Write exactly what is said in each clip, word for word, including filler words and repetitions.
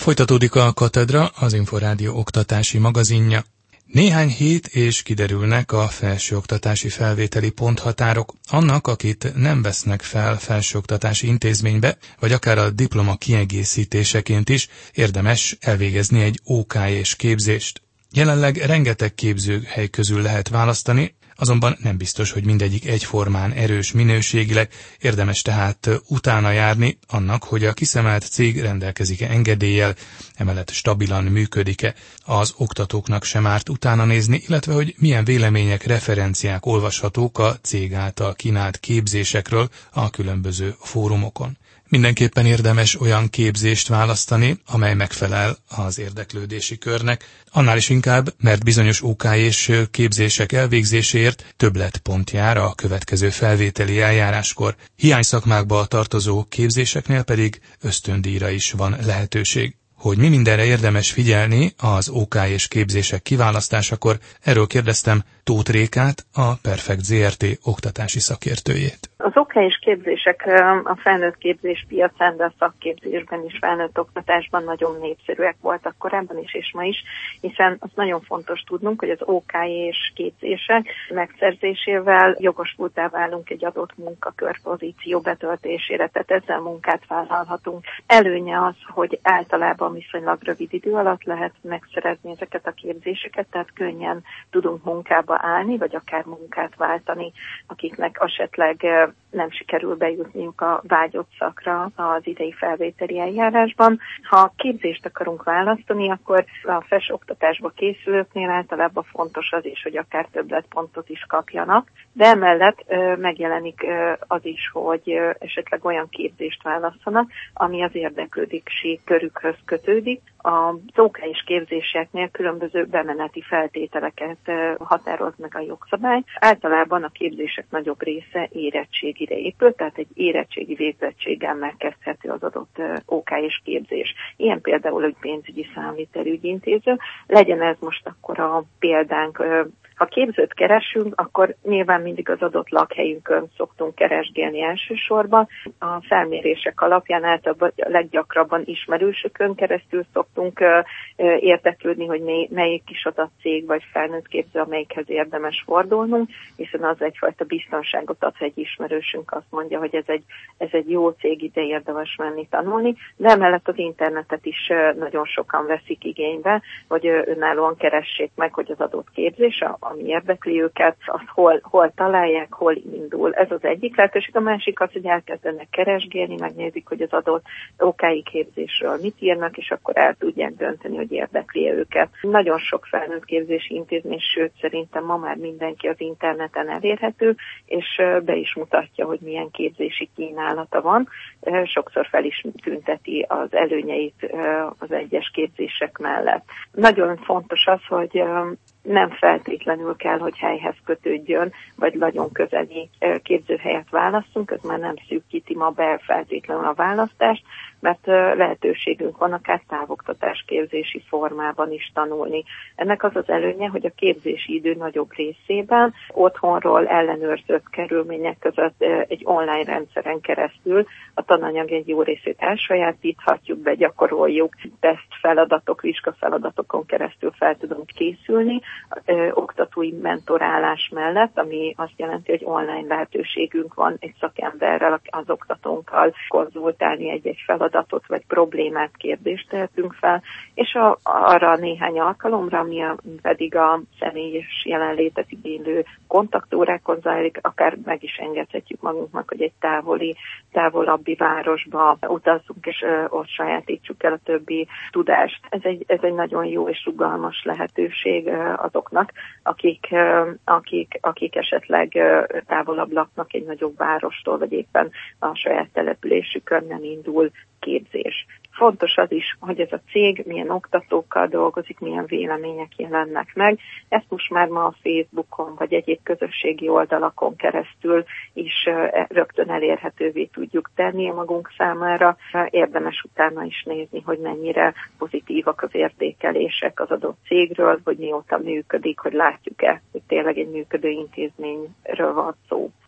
Folytatódik a Katedra, az Inforádió oktatási magazinja. Néhány hét és kiderülnek a felsőoktatási felvételi ponthatárok annak, akit nem vesznek fel felsőoktatási intézménybe, vagy akár a diploma kiegészítéseként is érdemes elvégezni egy ó ká és képzést. Jelenleg rengeteg képzőhely közül lehet választani, azonban nem biztos, hogy mindegyik egyformán erős minőségileg, érdemes tehát utána járni annak, hogy a kiszemelt cég rendelkezik-e engedéllyel, emellett stabilan működik-e, az oktatóknak sem árt utána nézni, illetve hogy milyen vélemények, referenciák olvashatók a cég által kínált képzésekről a különböző fórumokon. Mindenképpen érdemes olyan képzést választani, amely megfelel az érdeklődési körnek, annál is inkább, mert bizonyos ó ká és képzések elvégzéséért többletpont jár a következő felvételi eljáráskor. Hiányszakmákba tartozó képzéseknél pedig ösztöndíjra is van lehetőség. Hogy mi mindenre érdemes figyelni az ó ká és képzések kiválasztásakor, erről kérdeztem Tóth Rékát, a Perfekt zé er té oktatási szakértőjét. Az ó ká és képzések a felnőtt képzés piacán, de a szakképzésben is, felnőtt oktatásban nagyon népszerűek voltak korábban is és ma is, hiszen az nagyon fontos tudnunk, hogy az ó ká és képzések megszerzésével jogosulttá válunk egy adott munkakör pozíció betöltésére, tehát ezzel munkát vállalhatunk. Előnye az, hogy általában viszonylag rövid idő alatt lehet megszerezni ezeket a képzéseket, tehát könnyen tudunk munkába állni, vagy akár munkát váltani, akiknek esetleg nem sikerül bejutniuk a vágyott szakra az idei felvételi eljárásban. Ha képzést akarunk választani, akkor a felsőoktatásba készülőknél általában fontos az is, hogy akár többletpontot is kapjanak, de emellett ö, megjelenik ö, az is, hogy ö, esetleg olyan képzést válasszanak, ami az érdeklődési körükhöz kötődik. Az ó ká és képzéseknél különböző bemeneti feltételeket ö, határoz meg a jogszabály. Általában a képzések nagyobb része érettségire épül, tehát egy érettségi végzettséggel megkezdhető az adott ó ká és képzés. Ilyen például egy pénzügyi számvitelügyintéző. Legyen ez most akkor a példánk. Ha képzőt keresünk, akkor nyilván mindig az adott lakhelyünkön szoktunk keresgélni elsősorban. A felmérések alapján általában leggyakrabban ismerősökön keresztül szoktunk érdeklődni, hogy melyik is az a cég vagy felnőtt képző, amelyikhez érdemes fordulnunk, hiszen az egyfajta biztonságot ad, ha egy ismerősünk azt mondja, hogy ez egy, ez egy jó cég, ide érdemes menni tanulni, de emellett az internetet is nagyon sokan veszik igénybe, hogy önállóan keressék meg, hogy az adott képzés, ami érdekli őket, azt hol, hol találják, hol indul. Ez az egyik lehetőség. A másik az, hogy elkezdenek keresgélni, megnézik, hogy az adott ó ká-i képzésről mit írnak, és akkor el tudják dönteni, hogy érdekli őket. Nagyon sok felnőtt képzési intézmény, sőt szerintem ma már mindenki az interneten elérhető, és be is mutatja, hogy milyen képzési kínálata van. Sokszor fel is tünteti az előnyeit az egyes képzések mellett. Nagyon fontos az, hogy nem feltétlenül kell, hogy helyhez kötődjön, vagy nagyon közeli képzőhelyet választunk, ez már nem szűkíti ma be feltétlenül a választást, mert lehetőségünk van akár távoktatás képzési formában is tanulni. Ennek az az előnye, hogy a képzési idő nagyobb részében otthonról ellenőrzött körülmények között egy online rendszeren keresztül a tananyag egy jó részét elsajátíthatjuk, begyakoroljuk, teszt feladatok, vizsgafeladatok keresztül fel tudunk készülni, oktatói mentorálás mellett, ami azt jelenti, hogy online lehetőségünk van egy szakemberrel, az oktatónkkal konzultálni egy-egy feladatot, vagy problémát, kérdést tehetünk fel, és a, arra néhány alkalomra, ami a, pedig a személyes jelenlétet igénylő kontaktórákon zajlik, akár meg is engedhetjük magunknak, hogy egy távoli, távolabbi városba utazzunk, és ö, ott sajátítsuk el a többi tudást. Ez egy, ez egy nagyon jó és rugalmas lehetőség ö, azoknak, akik, ö, akik, akik esetleg ö, távolabb laknak egy nagyobb várostól, vagy éppen a saját településükön nem indul képzés. Fontos az is, hogy ez a cég milyen oktatókkal dolgozik, milyen vélemények jelennek meg. Ezt most már ma a Facebookon vagy egyéb közösségi oldalakon keresztül is rögtön elérhetővé tudjuk tenni magunk számára. Érdemes utána is nézni, hogy mennyire pozitívak az értékelések az adott cégről, hogy mióta működik, hogy látjuk-e, hogy tényleg egy működő intézményről van szó.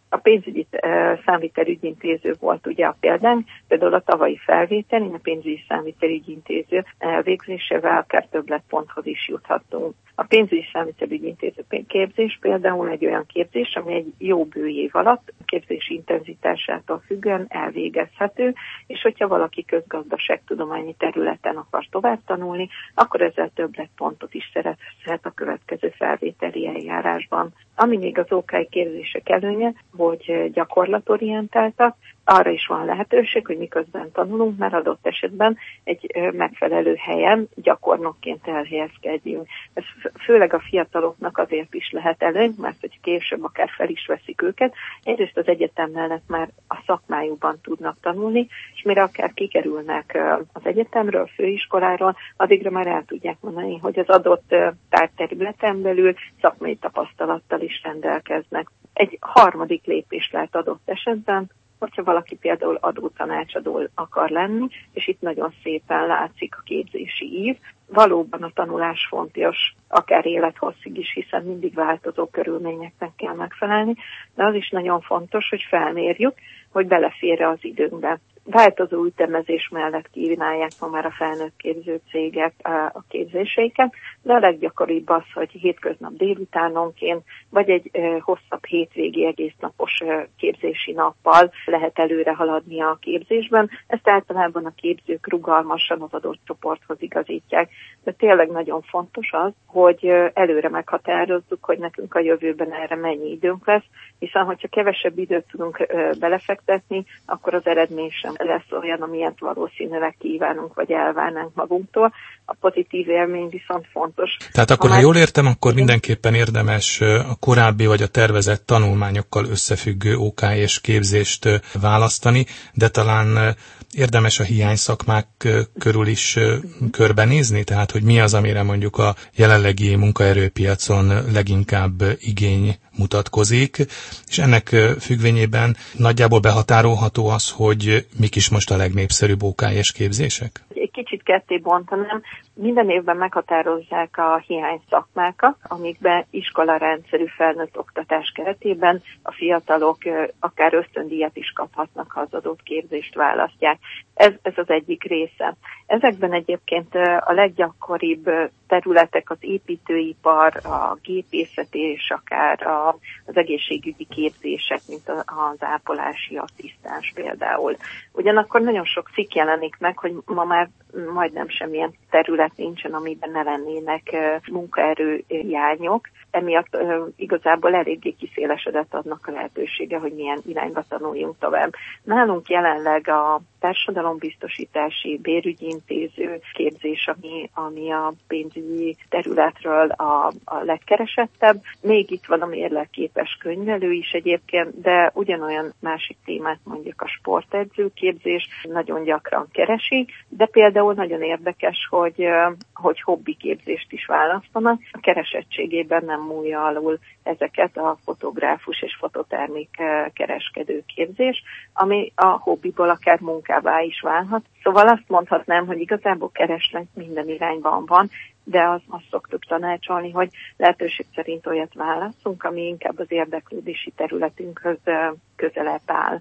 A pénzügyi számvitelügyintéző volt ugye a példánk, például a tavalyi felvételén a pénzügyi számvitelügyintéző elvégzésével akár többletponthoz is juthatunk. A pénzügyi számvitelügyintéző képzés például egy olyan képzés, ami egy jó bő év alatt képzési intenzitásától függően elvégezhető, és hogyha valaki közgazdaságtudományi területen akar tovább tanulni, akkor ezzel többletpontot is szerezhet a következő felvételi eljárásban. Ami még az ó ká i képzések előnye, hogy gyakorlatorientáltak, arra is van lehetőség, hogy miközben tanulunk, mert adott esetben egy megfelelő helyen gyakornokként elhelyezkedjünk. Ez főleg a fiataloknak azért is lehet előny, mert hogy később akár fel is veszik őket, egyrészt az egyetem mellett már a szakmájukban tudnak tanulni, és mire akár kikerülnek az egyetemről, főiskoláról, addigra már el tudják mondani, hogy az adott tárgyterületen belül szakmai tapasztalattal is rendelkeznek. Egy harmadik lépés lehet adott esetben, hogyha valaki például adótanácsadó akar lenni, és itt nagyon szépen látszik a képzési ív. Valóban a tanulás fontos, akár élethosszig is, hiszen mindig változó körülményeknek kell megfelelni, de az is nagyon fontos, hogy felmérjük, hogy belefér-e az időnkbe. Változó ütemezés mellett kívánják ma már a felnőtt képző cégek a képzéseiket, de a leggyakoribb az, hogy hétköznap délutánonként, vagy egy hosszabb hétvégi egésznapos képzési nappal lehet előre haladni a képzésben. Ezt általában a képzők rugalmasan az adott csoporthoz igazítják. De tényleg nagyon fontos az, hogy előre meghatározzuk, hogy nekünk a jövőben erre mennyi időnk lesz, hiszen hogyha kevesebb időt tudunk belefektetni, akkor az eredmény sem lesz olyan, amilyet valószínűleg kívánunk, vagy elvárnánk magunktól. A pozitív élmény viszont fontos. Tehát akkor, ha, ha jól értem, akkor mindenképpen érdemes a korábbi vagy a tervezett tanulmányokkal összefüggő ó ká és képzést választani, de talán érdemes a hiányszakmák körül is körbenézni, tehát hogy mi az, amire mondjuk a jelenlegi munkaerőpiacon leginkább igény mutatkozik, és ennek függvényében nagyjából behatárolható az, hogy mik is most a legnépszerűbb ó ká és képzések? Egy kicsit ketté bontanám. Minden évben meghatározzák a hiány szakmákat, amikben iskolarendszerű felnőtt oktatás keretében a fiatalok akár ösztöndíjat is kaphatnak, ha az adott képzést választják. Ez, ez az egyik része. Ezekben egyébként a leggyakoribb területek az építőipar, a gépészet és akár a, az egészségügyi képzések, mint az ápolási asszisztens például. Ugyanakkor nagyon sok cikk jelenik meg, hogy ma már majdnem semmilyen terület nincsen, amiben ne lennének munkaerő hiányok. Emiatt uh, igazából eléggé kiszélesedett adnak a lehetősége, hogy milyen irányba tanuljunk tovább. Nálunk jelenleg a társadalombiztosítási bérügyi intéző képzés, ami, ami a pénzügyi területről a, a legkeresettebb. Még itt van a mérlekképes könyvelő is egyébként, de ugyanolyan másik témát, mondjuk a sportedző képzés nagyon gyakran keresik, de például nagyon érdekes, hogy, hogy hobbi képzést is választanak. A keresettségében nem múlja alul ezeket a fotográfus és fototermék kereskedő képzés, ami a hobbiból akár munkává is válhat. Szóval azt mondhatnám, hogy igazából kereslet minden irányban van, de az, azt szoktuk tanácsolni, hogy lehetőség szerint olyat válaszunk, ami inkább az érdeklődési területünkhöz közelebb áll.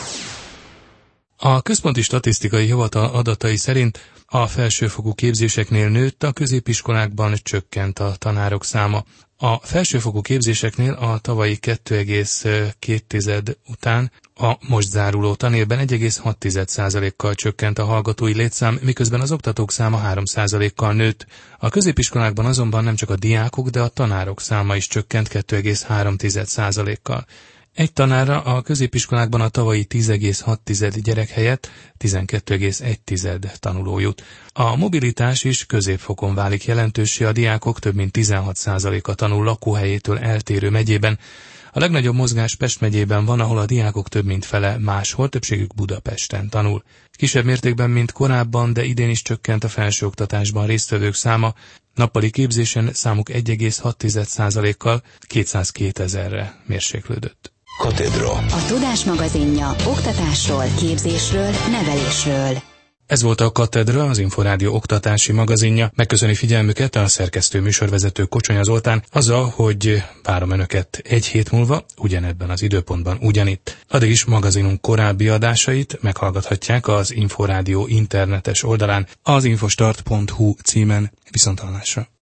A Központi Statisztikai Hivatal adatai szerint a felsőfokú képzéseknél nőtt, a középiskolákban csökkent a tanárok száma. A felsőfokú képzéseknél a tavalyi kettő egész két után a most záruló tanévben egy egész hat százalékkal csökkent a hallgatói létszám, miközben az oktatók száma három százalékkal nőtt. A középiskolákban azonban nem csak a diákok, de a tanárok száma is csökkent kettő egész három százalékkal. Egy tanárra a középiskolákban a tavalyi tíz egész hat gyerek helyett tizenkét egész egy tanuló jut. A mobilitás is középfokon válik jelentőssé, a diákok több mint tizenhat százaléka tanul lakóhelyétől eltérő megyében. A legnagyobb mozgás Pest megyében van, ahol a diákok több mint fele máshol, többségük Budapesten tanul. Kisebb mértékben, mint korábban, de idén is csökkent a felsőoktatásban résztvevők száma. Nappali képzésen számuk egy egész hat százalékkal kétszázkétezerre mérséklődött. Katedra. A Tudás magazinja oktatásról, képzésről, nevelésről. Ez volt a Katedra, az Inforádió oktatási magazinja. Megköszöni figyelmüket a szerkesztő műsorvezető Kocsonya Zoltán azzal, hogy várom önöket egy hét múlva, ugyanebben az időpontban ugyanitt. Addig is magazinunk korábbi adásait meghallgathatják az Inforádió internetes oldalán, az infostart pont hu címen. Viszonthallásra.